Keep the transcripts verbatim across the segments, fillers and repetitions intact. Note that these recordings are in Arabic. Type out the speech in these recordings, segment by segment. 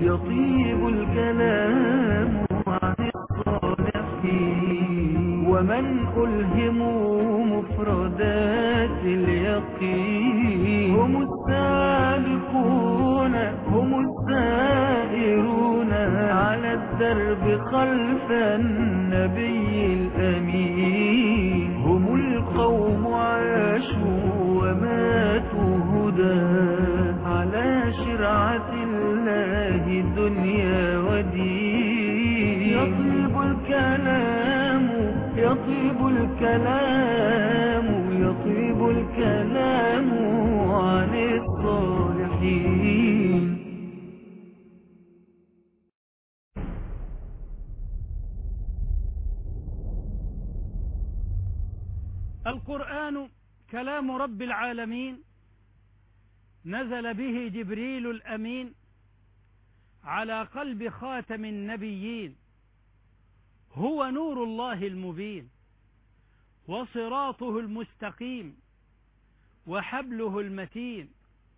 يطيب الكلام عن الصالحين، ومن ألهموا مفردات اليقين هم السابقون هم السائرون على الدرب خلف النبي الأمين. هم القوم عاشوا وماتوا هدى على شرعة الله دنيا ودين. يطيب الكلام يطيب الكلام يطيب الكلام عن الصالحين. القرآن كلام رب العالمين، نزل به جبريل الأمين على قلب خاتم النبيين. هو نور الله المبين، وصراطه المستقيم، وحبله المتين.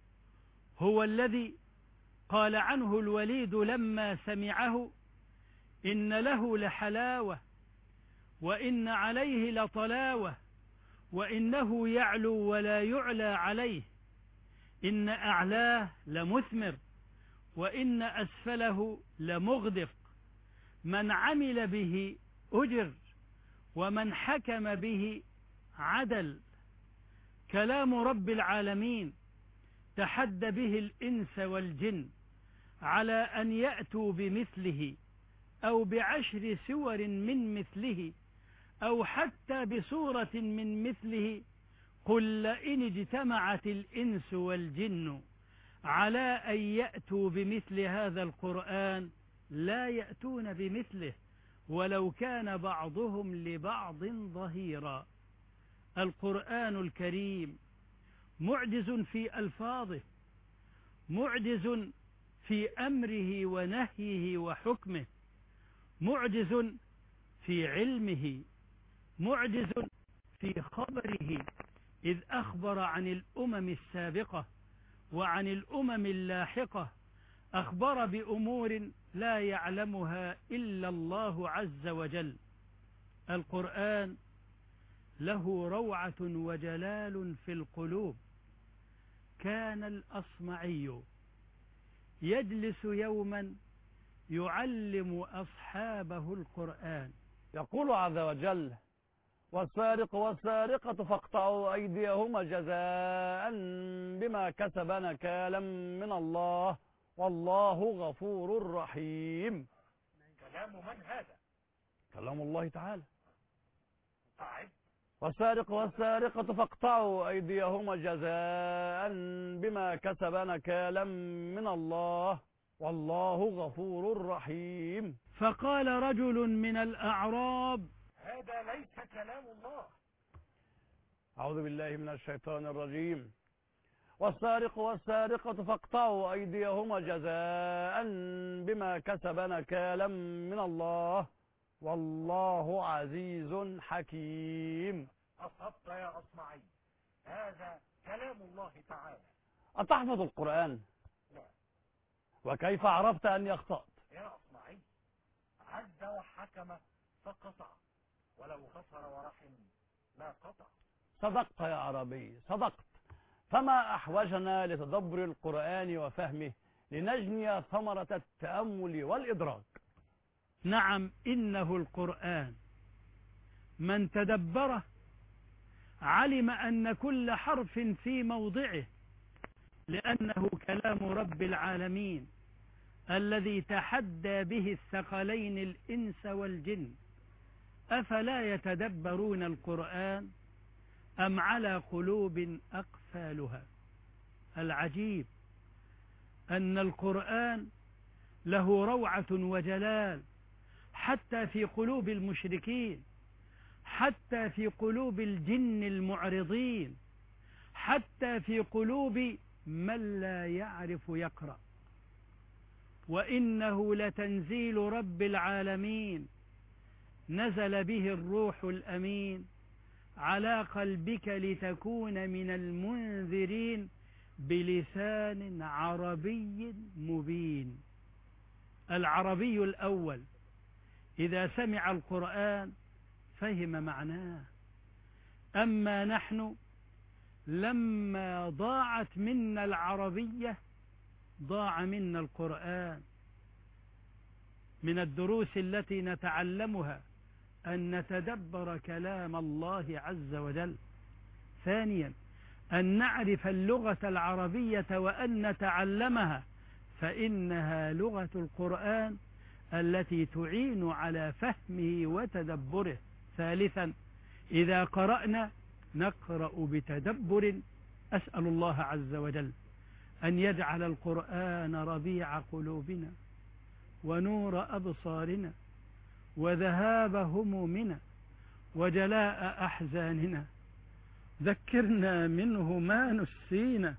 هو الذي قال عنه الوليد لما سمعه: إن له لحلاوة وإن عليه لطلاوة، وإنه يعلو ولا يعلى عليه، إن أعلاه لمثمر وإن أسفله لمغدق. من عمل به أجر ومن حكم به عدل. كلام رب العالمين تحدى به الإنس والجن على أن يأتوا بمثله أو بعشر سور من مثله أو حتى بسورة من مثله. قل لئن اجتمعت الإنس والجن على أن يأتوا بمثل هذا القرآن لا يأتون بمثله ولو كان بعضهم لبعض ظهيرا. القرآن الكريم معجز في ألفاظه، معجز في أمره ونهيه وحكمه، معجز في علمه، معجز في خبره، إذ أخبر عن الأمم السابقة وعن الأمم اللاحقة. أخبر بأمور لا يعلمها إلا الله عز وجل. القرآن له روعة وجلال في القلوب. كان الأصمعي يجلس يوما يعلم أصحابه القرآن. يقول عز وجل: والسارق والسارقة فاقطعوا أيديهما جزاء بما كسبا نكالا من الله والله غفور رحيم. كلام من هذا؟ كلام الله تعالى. أعد. والسارق والسارقة فاقطعوا أيديهما جزاء بما كسبا نكالا من الله والله غفور رحيم. فقال رجل من الأعراب: هذا ليس كلام الله. أعوذ بالله من الشيطان الرجيم. والسارق والسارقة فاقطعوا أيديهما جزاء بما كسبا نكالا من الله والله عزيز حكيم. أصبت يا أصمعي، هذا كلام الله تعالى. أتحفظ القرآن؟ لا. وكيف عرفت أني أخطأت؟ يا أصمعي، عز وحكم فقطع، ولو خسر ورحم لا قطع. صدقت يا عربي، صدقت. فما أحوجنا لتدبر القرآن وفهمه لنجني ثمرة التأمل والإدراك. نعم، إنه القرآن من تدبره علم أن كل حرف في موضعه، لأنه كلام رب العالمين الذي تحدى به الثقلين الإنس والجن. أفلا يتدبرون القرآن أم على قلوب أقفالها؟ العجيب أن القرآن له روعة وجلال حتى في قلوب المشركين، حتى في قلوب الجن المعرضين، حتى في قلوب من لا يعرف يقرأ. وإنه لتنزيل رب العالمين، نزل به الروح الأمين على قلبك لتكون من المنذرين بلسان عربي مبين. العربي الأول إذا سمع القرآن فهم معناه، أما نحن لما ضاعت منا العربية ضاع منا القرآن. من الدروس التي نتعلمها أن نتدبر كلام الله عز وجل. ثانيا أن نعرف اللغة العربية وأن نتعلمها، فإنها لغة القرآن التي تعين على فهمه وتدبره. ثالثا إذا قرأنا نقرأ بتدبر. أسأل الله عز وجل أن يجعل القرآن ربيع قلوبنا ونور أبصارنا وذهاب همومنا وجلاء أحزاننا. ذكرنا منه ما نسينا،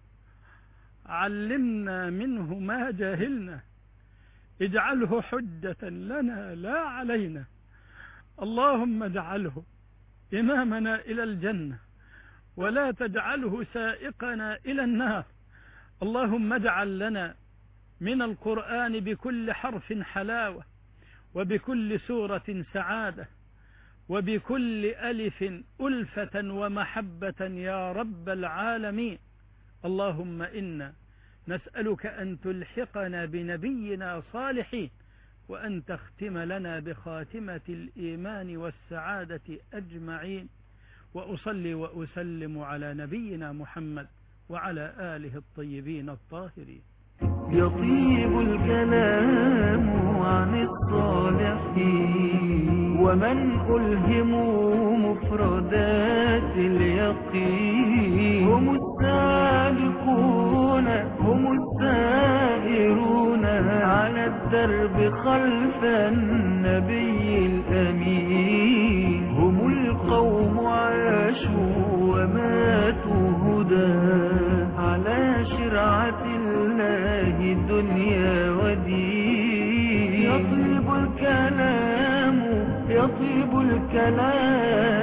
علمنا منه ما جاهلنا، اجعله حجة لنا لا علينا. اللهم اجعله إمامنا إلى الجنة ولا تجعله سائقنا إلى النار. اللهم اجعل لنا من القرآن بكل حرف حلاوة، وبكل سورة سعادة، وبكل ألف ألفة ومحبة يا رب العالمين. اللهم إنا نسألك أن تلحقنا بنبينا صالحين، وأن تختم لنا بخاتمة الإيمان والسعادة أجمعين. وأصلي وأسلم على نبينا محمد وعلى آله الطيبين الطاهرين. يطيب الكلام عن الصالحين ومن ألهموا مفردات اليقين. هم السابقون هم السائرون على الدرب خلف النبي الأمين. هم القوم عاشوا وماتوا هدى على شرعة الله دنيا ودين. يطيب الكلام يطيب الكلام